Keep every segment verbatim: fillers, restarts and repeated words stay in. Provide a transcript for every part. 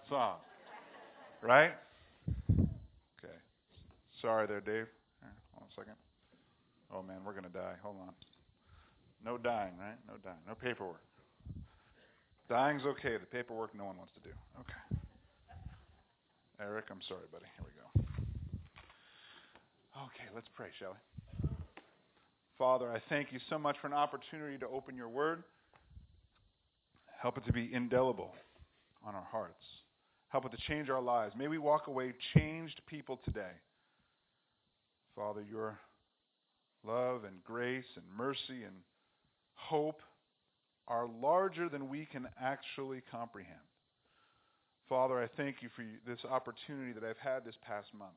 song. Right? Okay. Sorry there, Dave. Here, hold on a second. Oh, man, we're going to die. Hold on. No dying, right? No dying. No paperwork. Dying's okay. The paperwork no one wants to do. Okay. Eric, I'm sorry, buddy. Here we go. Okay, let's pray, shall we? Father, I thank you so much for an opportunity to open your word. Help it to be indelible on our hearts. Help it to change our lives. May we walk away changed people today. Father, your love and grace and mercy and hope are larger than we can actually comprehend. Father, I thank you for this opportunity that I've had this past month.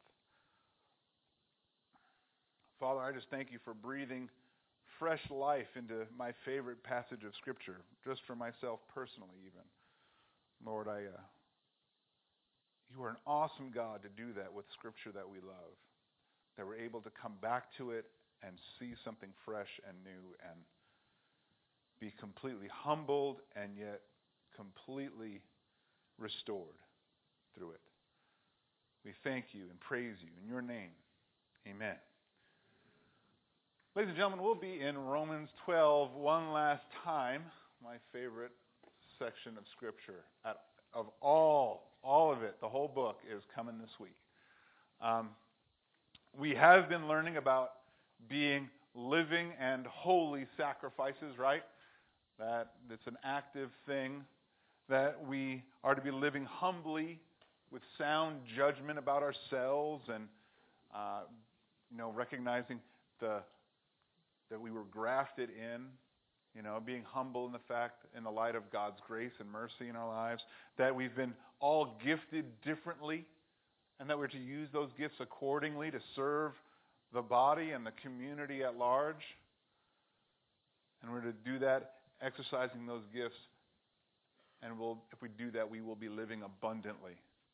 Father, I just thank you for breathing fresh life into my favorite passage of Scripture, just for myself personally even. Lord, I, uh, you are an awesome God to do that with Scripture that we love, that we're able to come back to it and see something fresh and new and be completely humbled and yet completely restored through it. We thank you and praise you in your name. Amen. Ladies and gentlemen, we'll be in Romans twelve one last time, my favorite section of Scripture. At, of all, all of it, the whole book is coming this week. Um, we have been learning about being living and holy sacrifices, right? That it's an active thing, that we are to be living humbly with sound judgment about ourselves and, uh, you know, recognizing the that we were grafted in, you know, being humble in the fact, in the light of God's grace and mercy in our lives, that we've been all gifted differently, and that we're to use those gifts accordingly to serve the body and the community at large. And we're to do that exercising those gifts, and we'll, if we do that, we will be living abundantly.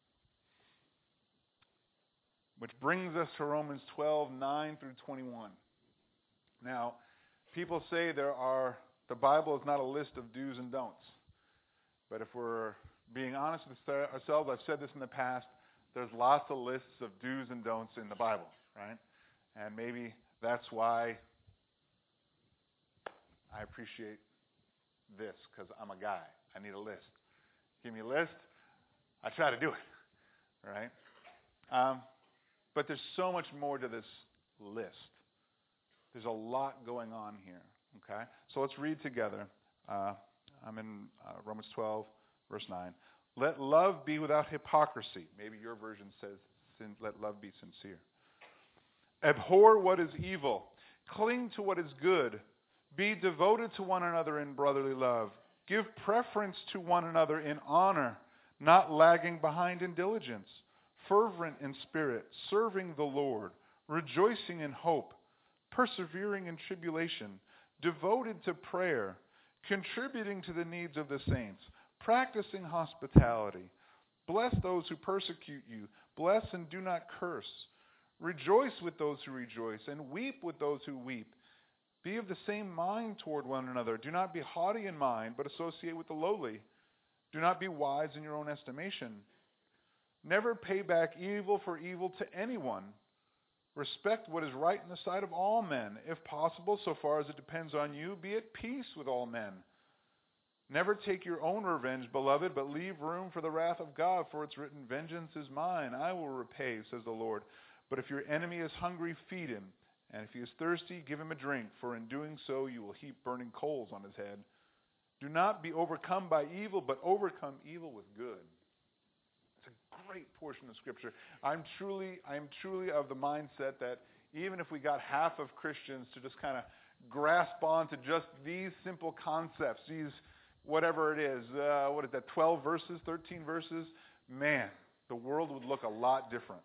Which brings us to Romans twelve nine through twenty-one. Now, people say there are, the Bible is not a list of do's and don'ts. But if we're being honest with ourselves, I've said this in the past, there's lots of lists of do's and don'ts in the Bible, right? And maybe that's why I appreciate this, because I'm a guy. I need a list. Give me a list, I try to do it, right? Um, but there's so much more to this list. There's a lot going on here, okay? So let's read together. Uh, I'm in uh, Romans twelve, verse nine. Let love be without hypocrisy. Maybe your version says, sin, let love be sincere. Abhor what is evil. Cling to what is good. Be devoted to one another in brotherly love. Give preference to one another in honor, not lagging behind in diligence. Fervent in spirit, serving the Lord, rejoicing in hope, persevering in tribulation, devoted to prayer, contributing to the needs of the saints, practicing hospitality. Bless those who persecute you. Bless and do not curse. Rejoice with those who rejoice, and weep with those who weep. Be of the same mind toward one another. Do not be haughty in mind, but associate with the lowly. Do not be wise in your own estimation. Never pay back evil for evil to anyone. Respect what is right in the sight of all men. If possible, so far as it depends on you, be at peace with all men. Never take your own revenge, beloved, but leave room for the wrath of God, for it's written, vengeance is mine, I will repay, says the Lord. But if your enemy is hungry, feed him. And if he is thirsty, give him a drink, for in doing so you will heap burning coals on his head. Do not be overcome by evil, but overcome evil with good. Great portion of Scripture. I'm truly, I'm truly of the mindset that even if we got half of Christians to just kind of grasp on to just these simple concepts, these whatever it is, uh, what is that, twelve verses, thirteen verses, man, the world would look a lot different.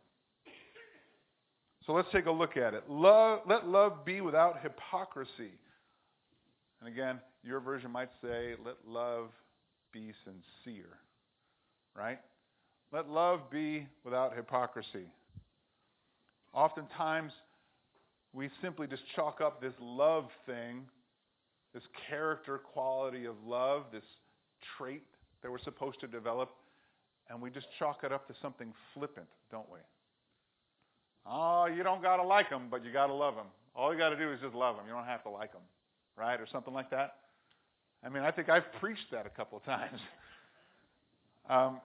So let's take a look at it. Love, let love be without hypocrisy. And again, your version might say, let love be sincere, right? Let love be without hypocrisy. Oftentimes, we simply just chalk up this love thing, this character quality of love, this trait that we're supposed to develop, And we just chalk it up to something flippant, don't we? Oh, you don't got to like them, but you got to love them. All you got to do is just love them. You don't have to like them, right? Or something like that. I mean, I think I've preached that a couple of times. um,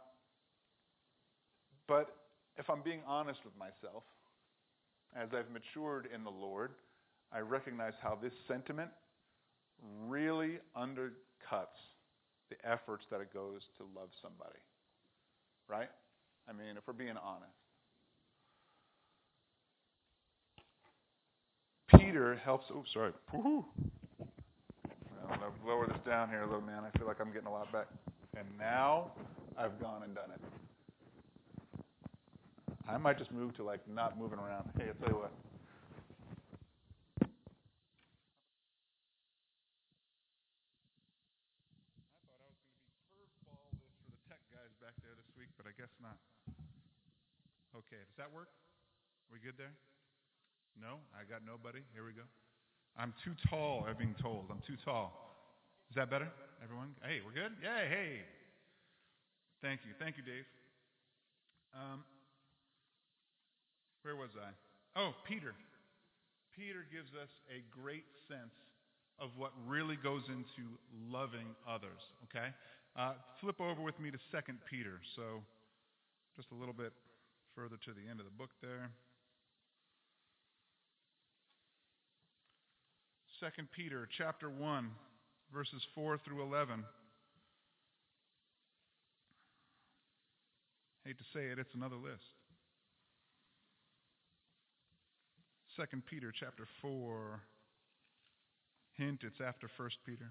but if I'm being honest with myself, as I've matured in the Lord, I recognize how this sentiment really undercuts the efforts that it goes to love somebody. Right? I mean, if we're being honest. Peter helps, oh, sorry. Woo-hoo. I'm going to lower this down here a little, man. I feel like I'm getting a lot back. And now I've gone and done it. I might just move to, like, not moving around. Hey, I'll tell you what. I thought I was going to be curveball this for the tech guys back there this week, but I guess not. Okay, does that work? We good there? No? I got nobody? Here we go. I'm too tall, I'm being told. I'm too tall. Is that better? Everyone? Hey, we're good? Yay, hey. Thank you. Thank you, Dave. Um, where was I? Oh, Peter. Peter gives us a great sense of what really goes into loving others, okay? Uh, flip over with me to Second Peter. So just a little bit further to the end of the book there. Second Peter chapter one, verses four through eleven. Hate to say it, it's another list. Second Peter chapter four. Hint, it's after First Peter.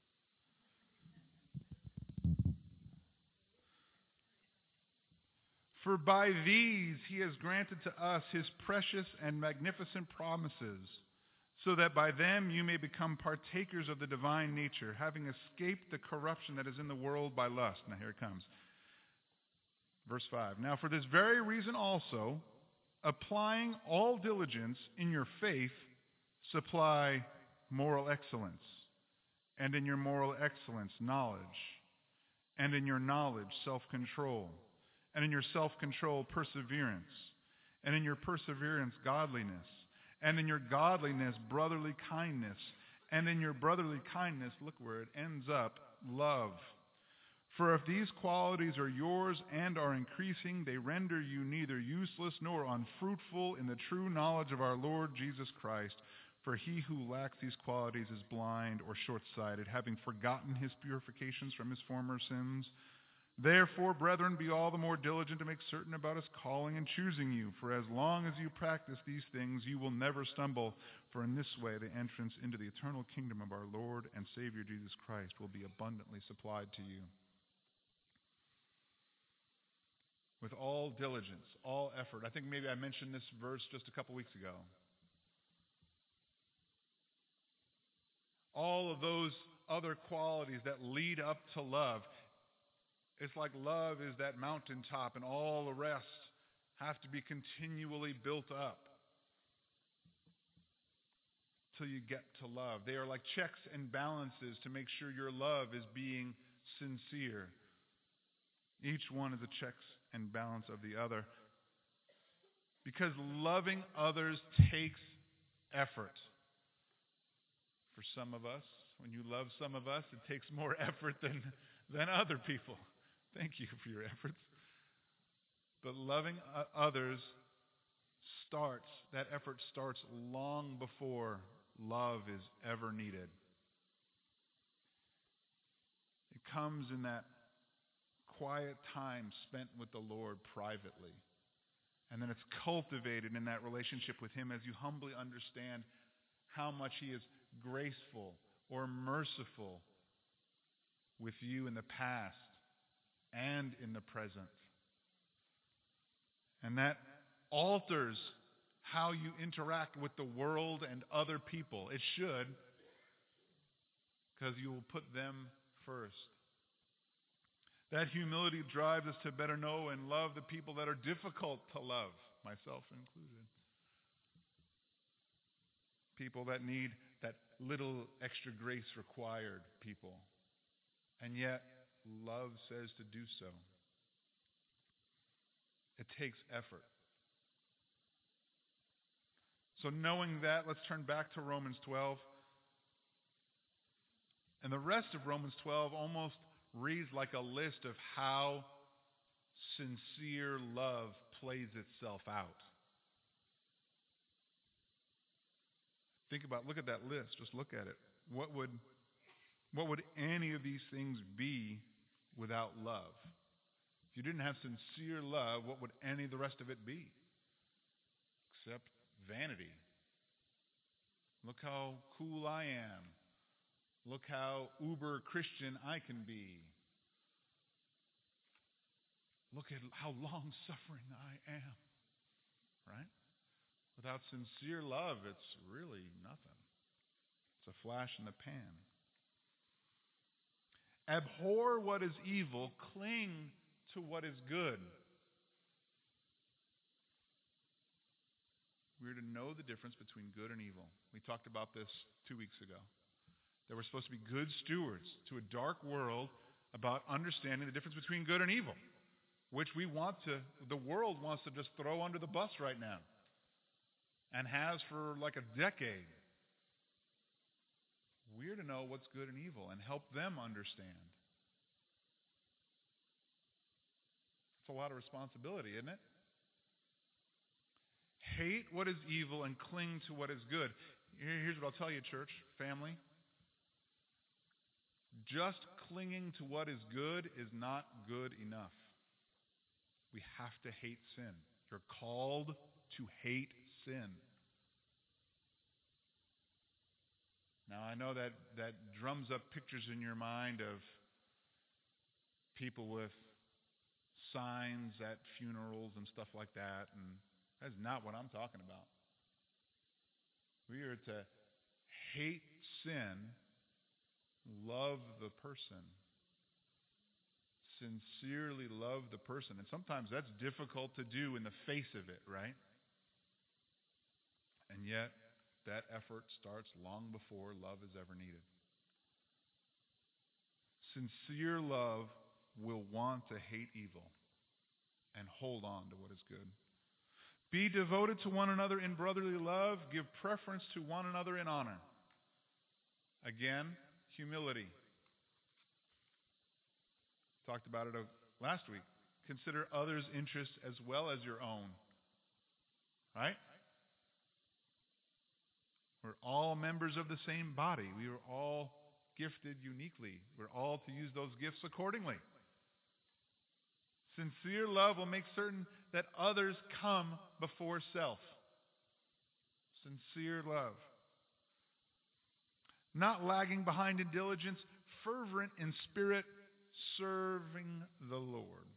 For by these he has granted to us his precious and magnificent promises, so that by them you may become partakers of the divine nature, having escaped the corruption that is in the world by lust. Now here it comes. Verse five. Now for this very reason also, applying all diligence in your faith, supply moral excellence, and in your moral excellence, knowledge, and in your knowledge, self-control, and in your self-control, perseverance, and in your perseverance, godliness, and in your godliness, brotherly kindness, and in your brotherly kindness, look where it ends up, love. For if these qualities are yours and are increasing, they render you neither useless nor unfruitful in the true knowledge of our Lord Jesus Christ. For he who lacks these qualities is blind or short-sighted, having forgotten his purifications from his former sins. Therefore, brethren, be all the more diligent to make certain about his calling and choosing you. For as long as you practice these things, you will never stumble. For in this way, the entrance into the eternal kingdom of our Lord and Savior Jesus Christ will be abundantly supplied to you. With all diligence, all effort. I think maybe I mentioned this verse just a couple weeks ago. All of those other qualities that lead up to love. It's like love is that mountaintop and all the rest have to be continually built up till you get to love. They are like checks and balances to make sure your love is being sincere. Each one is a checks and balance of the other. Because loving others takes effort. For some of us, when you love some of us, it takes more effort than, than other people. Thank you for your efforts. But loving others starts, that effort starts long before love is ever needed. It comes in that quiet time spent with the Lord privately. And then it's cultivated in that relationship with him as you humbly understand how much he is graceful or merciful with you in the past and in the present. And that alters how you interact with the world and other people. It should, because you will put them first. That humility drives us to better know and love the people that are difficult to love, myself included. People that need that little extra grace required people. And yet, love says to do so. It takes effort. So knowing that, let's turn back to Romans twelve. And the rest of Romans twelve almost reads like a list of how sincere love plays itself out. Think about, look at that list. Just look at it. What would, what would any of these things be without love? If you didn't have sincere love, what would any of the rest of it be? Except vanity. Look how cool I am. Look how uber Christian I can be. Look at how long-suffering I am. Right? Without sincere love, it's really nothing. It's a flash in the pan. Abhor what is evil, cling to what is good. We're to know the difference between good and evil. We talked about this two weeks ago. That we're supposed to be good stewards to a dark world about understanding the difference between good and evil, which we want to, the world wants to just throw under the bus right now and has for like a decade. We're to know what's good and evil and help them understand. It's a lot of responsibility, isn't it? Hate what is evil and cling to what is good. Here's what I'll tell you, church, family. Just clinging to what is good is not good enough. We have to hate sin. You're called to hate sin. Now, I know that, that drums up pictures in your mind of people with signs at funerals and stuff like that, and that's not what I'm talking about. We are to hate sin, love the person, sincerely love the person. And sometimes that's difficult to do in the face of it, right? And yet, that effort starts long before love is ever needed. Sincere love will want to hate evil and hold on to what is good. Be devoted to one another in brotherly love. Give preference to one another in honor. Again, humility. Talked about it last week. Consider others' interests as well as your own. Right? We're all members of the same body. We are all gifted uniquely. We're all to use those gifts accordingly. Sincere love will make certain that others come before self. Sincere love. Not lagging behind in diligence, fervent in spirit, serving the Lord.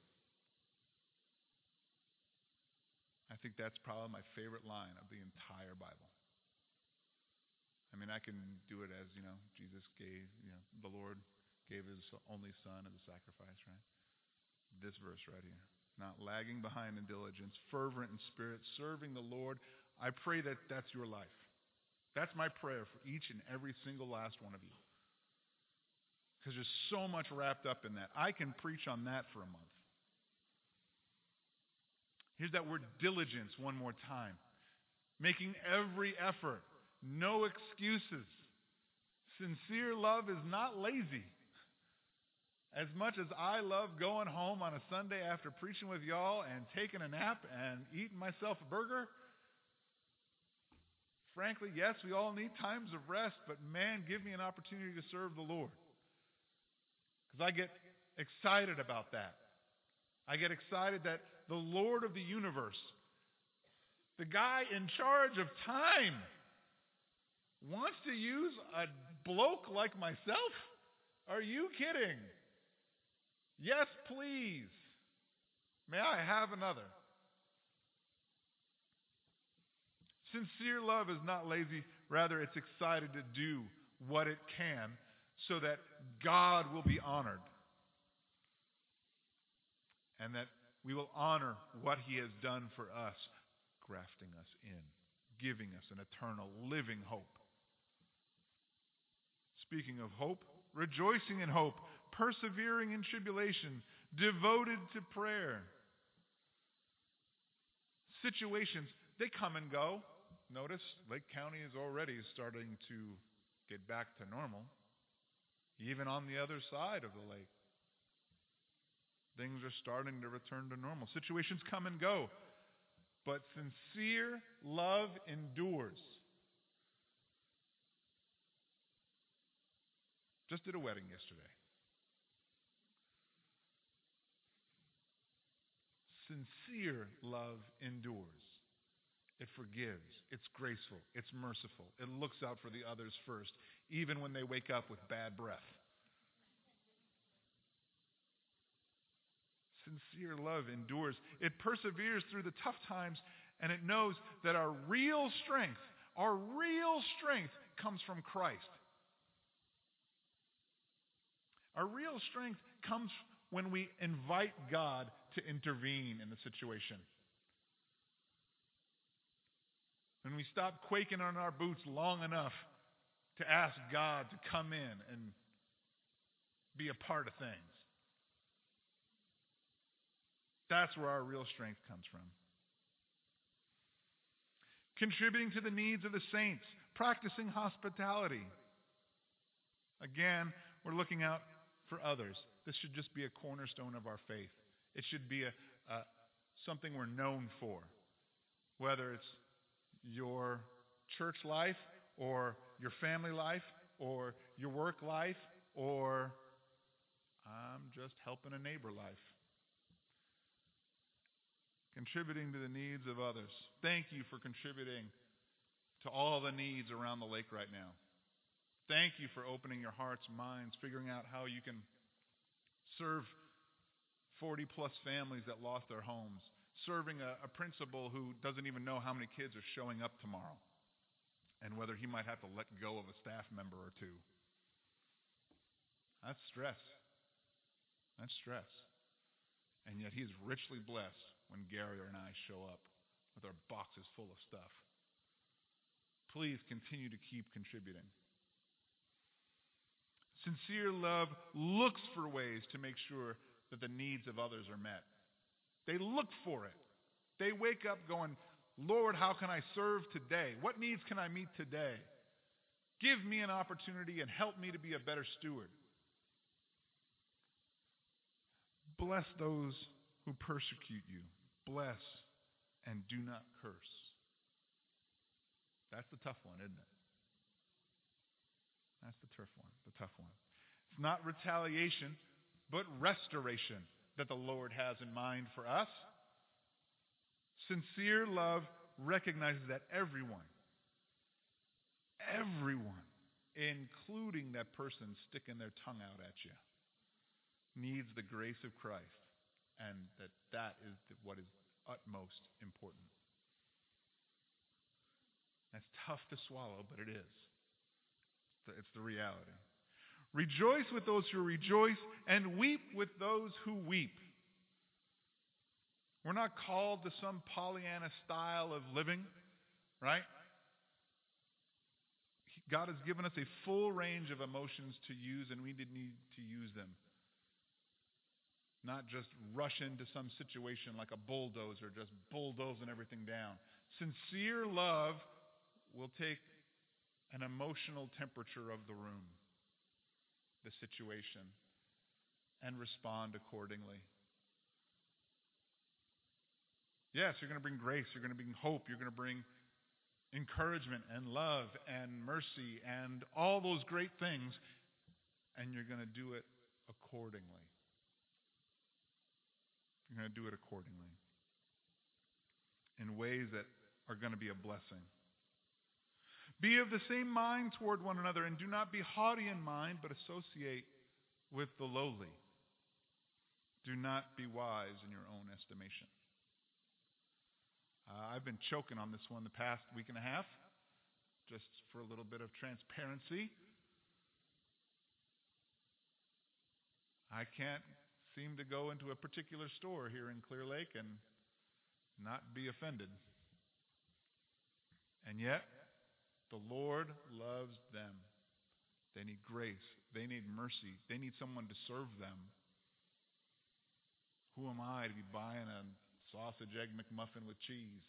I think that's probably my favorite line of the entire Bible. I mean, I can do it as, you know, Jesus gave, you know, the Lord gave his only son as a sacrifice, right? This verse right here. Not lagging behind in diligence, fervent in spirit, serving the Lord. I pray that that's your life. That's my prayer for each and every single last one of you. Because there's so much wrapped up in that. I can preach on that for a month. Here's that word diligence one more time. Making every effort. No excuses. Sincere love is not lazy. As much as I love going home on a Sunday after preaching with y'all and taking a nap and eating myself a burger, frankly, yes, we all need times of rest, but man, give me an opportunity to serve the Lord. Because I get excited about that. I get excited that the Lord of the universe, the guy in charge of time, wants to use a bloke like myself? Are you kidding? Yes, please. May I have another? Sincere love is not lazy. Rather, it's excited to do what it can so that God will be honored. And that we will honor what he has done for us, grafting us in, giving us an eternal living hope. Speaking of hope, rejoicing in hope, persevering in tribulation, devoted to prayer. Situations, they come and go. Notice Lake County is already starting to get back to normal. Even on the other side of the lake, things are starting to return to normal. Situations come and go. But sincere love endures. Just did a wedding yesterday. Sincere love endures. It forgives. It's graceful. It's merciful. It looks out for the others first, even when they wake up with bad breath. Sincere love endures. It perseveres through the tough times, and it knows that our real strength, our real strength comes from Christ. Our real strength comes when we invite God to intervene in the situation. When we stop quaking on our boots long enough to ask God to come in and be a part of things. That's where our real strength comes from. Contributing to the needs of the saints, practicing hospitality. Again, we're looking out for others. This should just be a cornerstone of our faith. It should be a, a something we're known for. Whether it's your church life or your family life or your work life or I'm just helping a neighbor life. Contributing to the needs of others. Thank you for contributing to all the needs around the lake right now. Thank you for opening your hearts, minds, figuring out how you can serve forty plus families that lost their homes, serving a, a principal who doesn't even know how many kids are showing up tomorrow and whether he might have to let go of a staff member or two. That's stress. That's stress. And yet he's richly blessed when Gary and I show up with our boxes full of stuff. Please continue to keep contributing. Sincere love looks for ways to make sure that the needs of others are met. They look for it. They wake up going, Lord, how can I serve today? What needs can I meet today? Give me an opportunity and help me to be a better steward. Bless those who persecute you. Bless and do not curse. That's the tough one, isn't it? That's the tough one, the tough one. It's not retaliation, but restoration that the Lord has in mind for us. Sincere love recognizes that everyone, everyone, including that person sticking their tongue out at you, needs the grace of Christ, and that that is what is utmost important. That's tough to swallow, but it is. It's the reality. Rejoice with those who rejoice and weep with those who weep. We're not called to some Pollyanna style of living, right? God has given us a full range of emotions to use, and we need to use them. Not just rush into some situation like a bulldozer, just bulldozing everything down. Sincere love will take an emotional temperature of the room, the situation, and respond accordingly. Yes, you're going to bring grace, you're going to bring hope, you're going to bring encouragement and love and mercy and all those great things, and you're going to do it accordingly. You're going to do it accordingly in ways that are going to be a blessing. Be of the same mind toward one another, and do not be haughty in mind, but associate with the lowly. Do not be wise in your own estimation. Uh, I've been choking on this one the past week and a half, just for a little bit of transparency. I can't seem to go into a particular store here in Clear Lake and not be offended. And yet, the Lord loves them. They need grace. They need mercy. They need someone to serve them. Who am I to be buying a sausage egg McMuffin with cheese,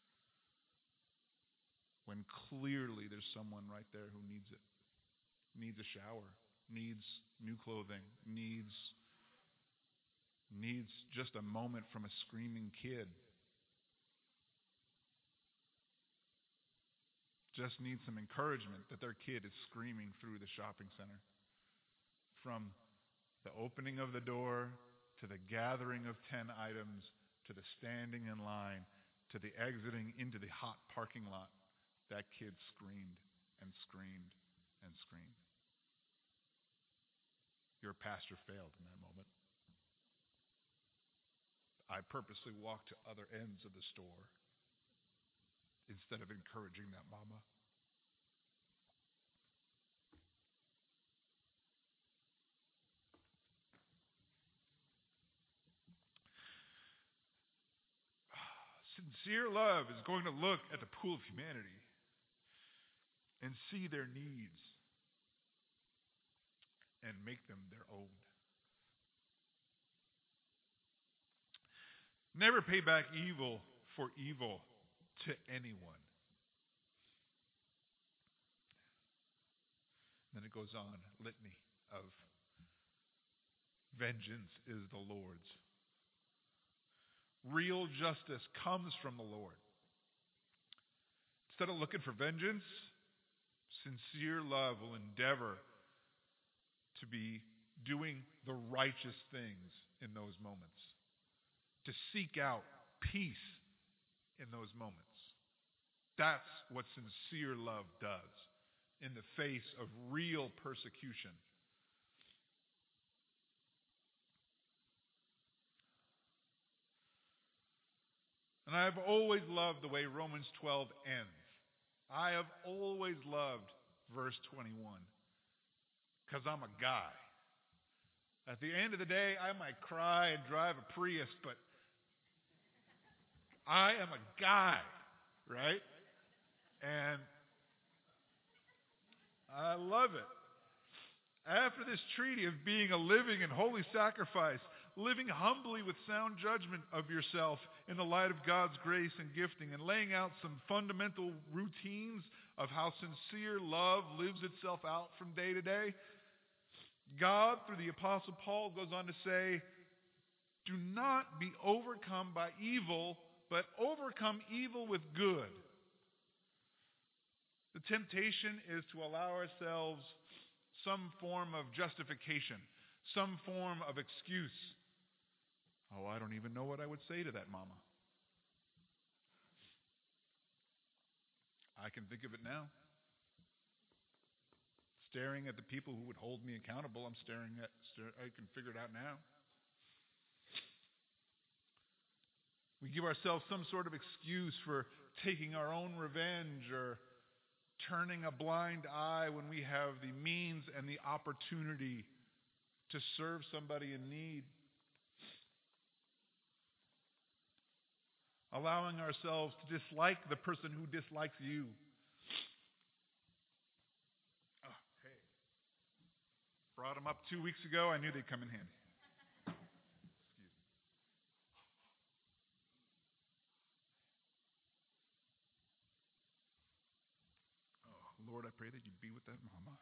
when clearly there's someone right there who needs it, needs a shower, needs new clothing, needs needs just a moment from a screaming kid, just needs some encouragement that their kid is screaming through the shopping center. From the opening of the door, to the gathering of ten items, to the standing in line, to the exiting into the hot parking lot, that kid screamed and screamed and screamed. Your pastor failed in that moment. I purposely walked to other ends of the store instead of encouraging that mama. Sincere love is going to look at the pool of humanity and see their needs and make them their own. Never pay back evil for evil to anyone. Then it goes on, litany of vengeance is the Lord's. Real justice comes from the Lord. Instead of looking for vengeance, sincere love will endeavor to be doing the righteous things in those moments, to seek out peace in those moments. That's what sincere love does in the face of real persecution. And I have always loved the way Romans twelve ends. I have always loved verse twenty-one because I'm a guy. At the end of the day, I might cry and drive a Prius, but I am a guy, right? And I love it. After this treaty of being a living and holy sacrifice, living humbly with sound judgment of yourself in the light of God's grace and gifting, and laying out some fundamental routines of how sincere love lives itself out from day to day, God, through the Apostle Paul, goes on to say, do not be overcome by evil, but overcome evil with good. The temptation is to allow ourselves some form of justification, some form of excuse. Oh, I don't even know what I would say to that mama. I can think of it now. Staring at the people who would hold me accountable, I'm staring at, I can figure it out now. We give ourselves some sort of excuse for taking our own revenge or turning a blind eye when we have the means and the opportunity to serve somebody in need. Allowing ourselves to dislike the person who dislikes you. Oh, hey. Brought them up two weeks ago. I knew they'd come in handy. Excuse me. Oh, Lord, I pray that you'd be with that mama.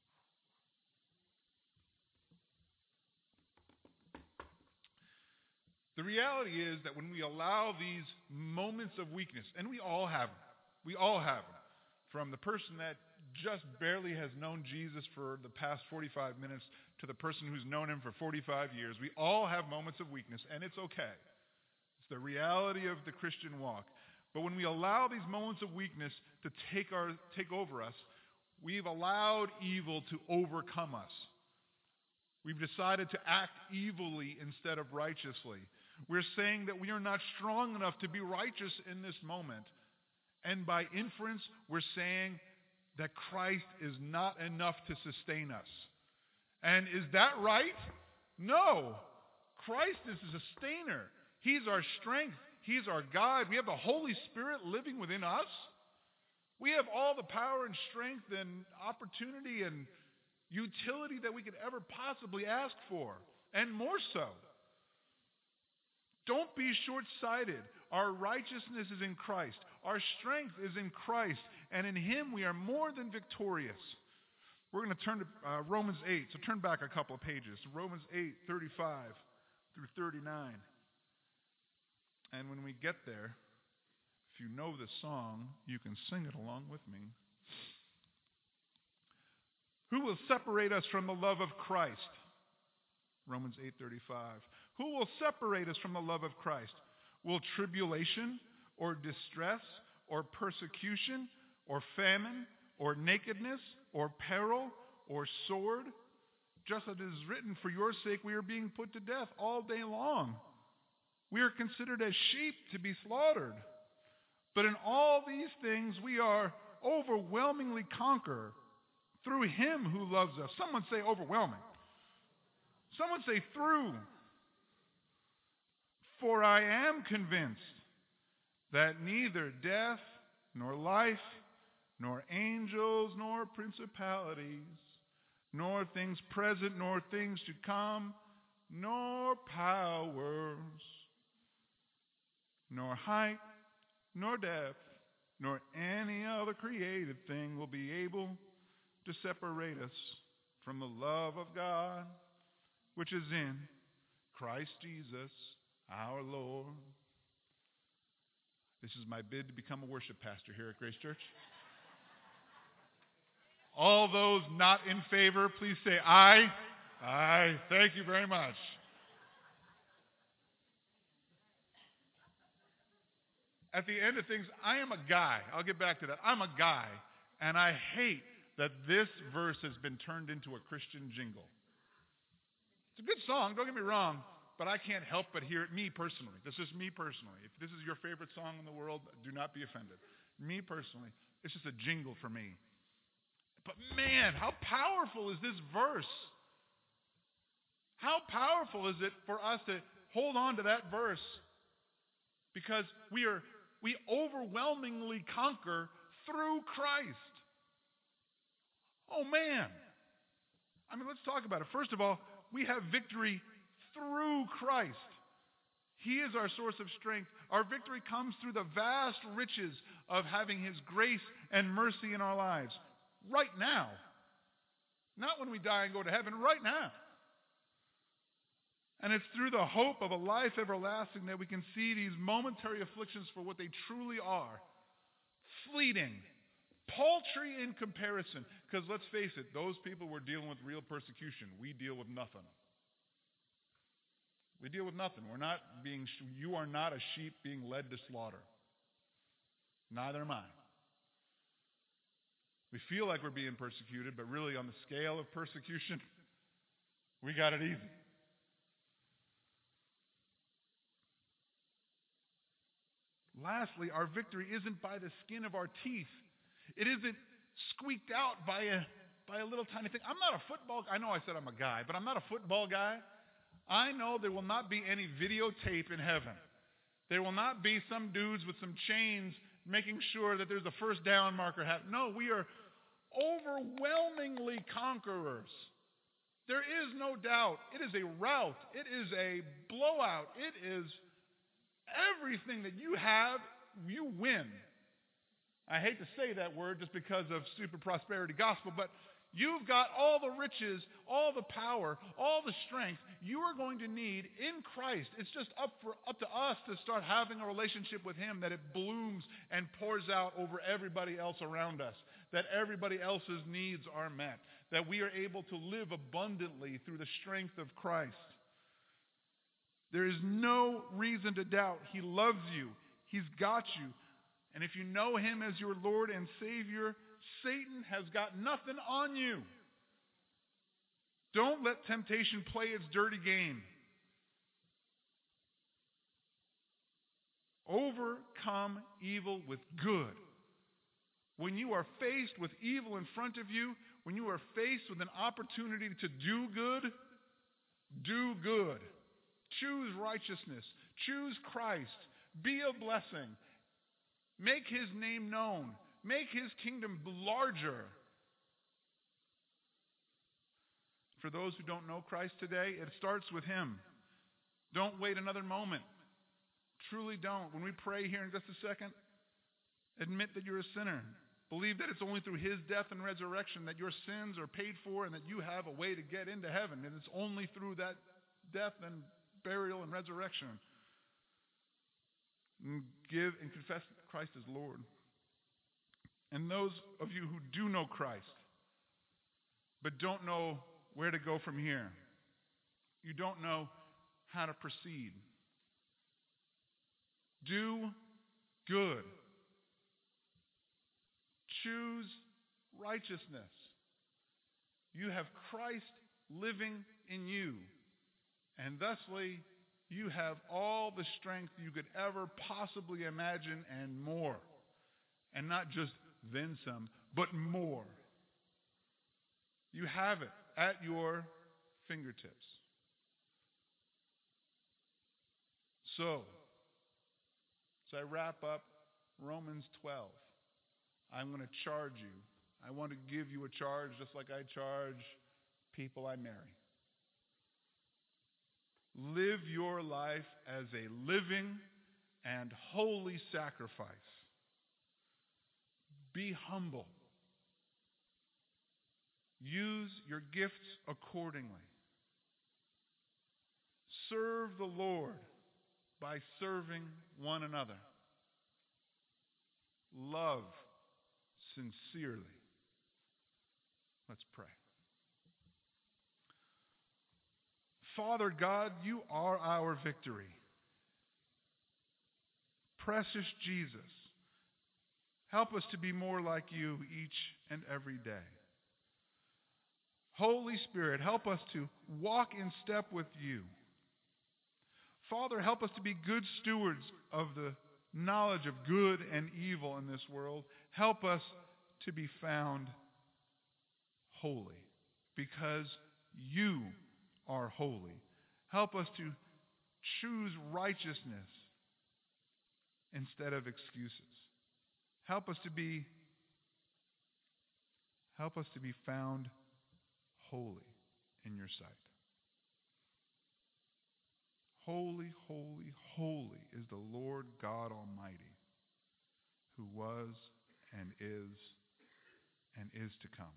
The reality is that when we allow these moments of weakness, and we all have them, we all have them, from the person that just barely has known Jesus for the past forty-five minutes to the person who's known him for forty-five years, we all have moments of weakness, and it's okay. It's the reality of the Christian walk. But when we allow these moments of weakness to take our take over us, we've allowed evil to overcome us. We've decided to act evilly instead of righteously. We're saying that we are not strong enough to be righteous in this moment. And by inference, we're saying that Christ is not enough to sustain us. And is that right? No. Christ is a sustainer. He's our strength. He's our God. We have the Holy Spirit living within us. We have all the power and strength and opportunity and utility that we could ever possibly ask for, and more so. Don't be short-sighted. Our righteousness is in Christ. Our strength is in Christ. And in him we are more than victorious. We're going to turn to uh, Romans eight. So turn back a couple of pages. Romans eight, thirty-five through thirty-nine. And when we get there, if you know the song, you can sing it along with me. Who will separate us from the love of Christ? Romans eight thirty-five. Who will separate us from the love of Christ? Will tribulation or distress or persecution or famine or nakedness or peril or sword? Just as it is written, for your sake we are being put to death all day long. We are considered as sheep to be slaughtered. But in all these things we are overwhelmingly conqueror through him who loves us. Someone say overwhelming. Someone say through. For I am convinced that neither death, nor life, nor angels, nor principalities, nor things present, nor things to come, nor powers, nor height, nor depth, nor any other created thing will be able to separate us from the love of God, which is in Christ Jesus, our Lord. This is my bid to become a worship pastor here at Grace Church. All those not in favor, please say aye. Aye. Thank you very much. At the end of things, I am a guy. I'll get back to that. I'm a guy, and I hate that this verse has been turned into a Christian jingle. It's a good song, don't get me wrong, but I can't help but hear it, me personally. This is me personally. If this is your favorite song in the world, do not be offended. Me personally, it's just a jingle for me. But man, how powerful is this verse? How powerful is it for us to hold on to that verse? Because we are we overwhelmingly conquer through Christ. Oh man. I mean, let's talk about it. First of all, we have victory through Christ. He is our source of strength. Our victory comes through the vast riches of having his grace and mercy in our lives. Right now. Not when we die and go to heaven, right now. And it's through the hope of a life everlasting that we can see these momentary afflictions for what they truly are. Fleeting. Paltry in comparison. Because let's face it, those people were dealing with real persecution. We deal with nothing. We deal with nothing. We're not being, you are not a sheep being led to slaughter. Neither am I. We feel like we're being persecuted, but really on the scale of persecution, we got it easy. Lastly, our victory isn't by the skin of our teeth. It isn't squeaked out by a by a little tiny thing. I'm not a football I know I said I'm a guy, but I'm not a football guy. I know there will not be any videotape in heaven. There will not be some dudes with some chains making sure that there's a first down marker happening. No, we are overwhelmingly conquerors. There is no doubt. It is a rout. It is a blowout. It is everything that you have, you win. I hate to say that word just because of stupid prosperity gospel, but you've got all the riches, all the power, all the strength you are going to need in Christ. It's just up for up to us to start having a relationship with him, that it blooms and pours out over everybody else around us, that everybody else's needs are met, that we are able to live abundantly through the strength of Christ. There is no reason to doubt. He loves you. He's got you. And if you know him as your Lord and Savior, Satan has got nothing on you. Don't let temptation play its dirty game. Overcome evil with good. When you are faced with evil in front of you, when you are faced with an opportunity to do good, do good. Choose righteousness. Choose Christ. Be a blessing. Make his name known. Make his kingdom larger. For those who don't know Christ today, it starts with him. Don't wait another moment. Truly don't. When we pray here in just a second, admit that you're a sinner. Believe that it's only through his death and resurrection that your sins are paid for and that you have a way to get into heaven. And it's only through that death and burial and resurrection. And give and confess Christ as Lord. And those of you who do know Christ, but don't know where to go from here, you don't know how to proceed, do good. Choose righteousness. You have Christ living in you, and thusly you have all the strength you could ever possibly imagine and more. And not just then some, but more. You have it at your fingertips. So, as I wrap up Romans twelve, I'm going to charge you. I want to give you a charge just like I charge people I marry. Live your life as a living and holy sacrifice. Be humble. Use your gifts accordingly. Serve the Lord by serving one another. Love sincerely. Let's pray. Father God, you are our victory. Precious Jesus, help us to be more like you each and every day. Holy Spirit, help us to walk in step with you. Father, help us to be good stewards of the knowledge of good and evil in this world. Help us to be found holy because you are holy. Help us to choose righteousness instead of excuses. Help us to be help us to be found holy in your sight. Holy, holy, holy is the Lord God Almighty, who was and is and is to come.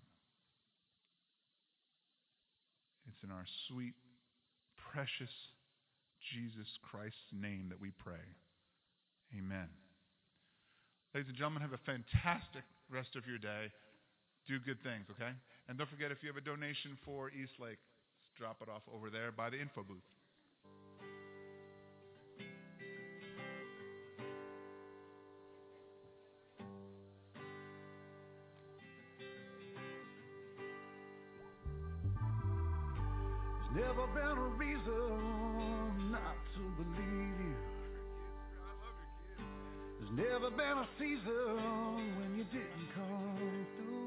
It's in our sweet, precious Jesus Christ's name that we pray. Amen. Ladies and gentlemen, have a fantastic rest of your day. Do good things, okay? And don't forget, if you have a donation for Eastlake, drop it off over there by the info booth. There's never been a reason not to believe you. There's never been a season when you didn't come through.